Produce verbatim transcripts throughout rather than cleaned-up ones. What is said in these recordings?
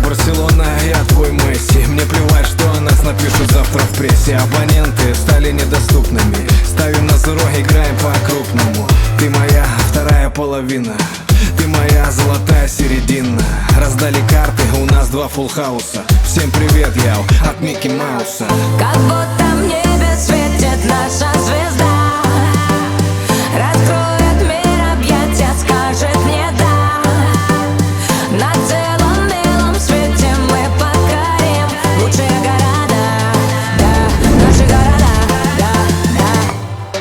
Барселона, я твой Месси. Мне плевать, что о нас напишут завтра в прессе. Абоненты стали недоступными. Ставим на зеро, играем по-крупному. Ты моя вторая половина, ты моя золотая середина. Раздали карты, у нас два фулл-хауса. Всем привет, яу, от Микки Мауса. Как будто в небе светит наша звезда. Раскроет мир объятия, скажет мне да. На целом белом свете мы покорим лучшие города, да, наши города, да, да.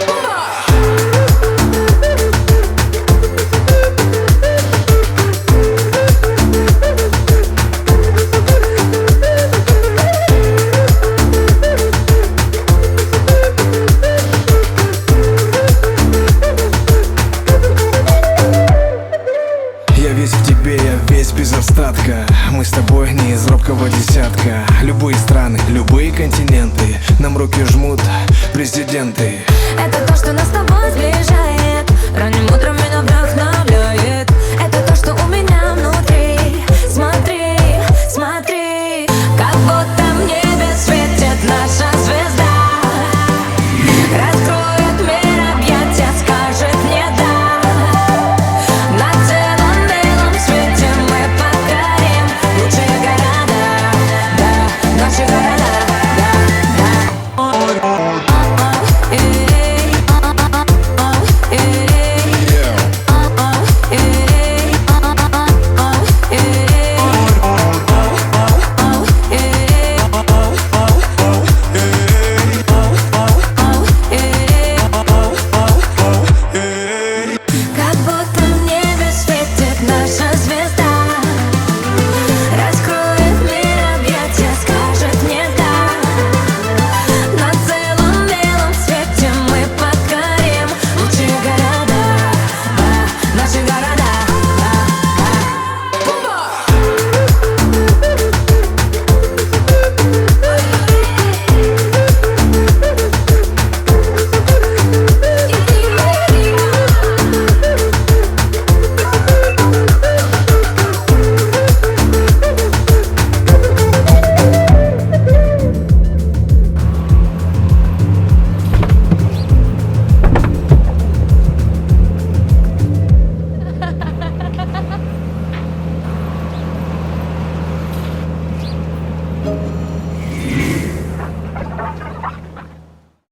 Я весь в тебе, я весь без остатка. Мы с тобой не из робкого десятка. Любые страны, любые континенты, нам руки жмут президенты. Это то, что нас с тобой сближает. Ранним утром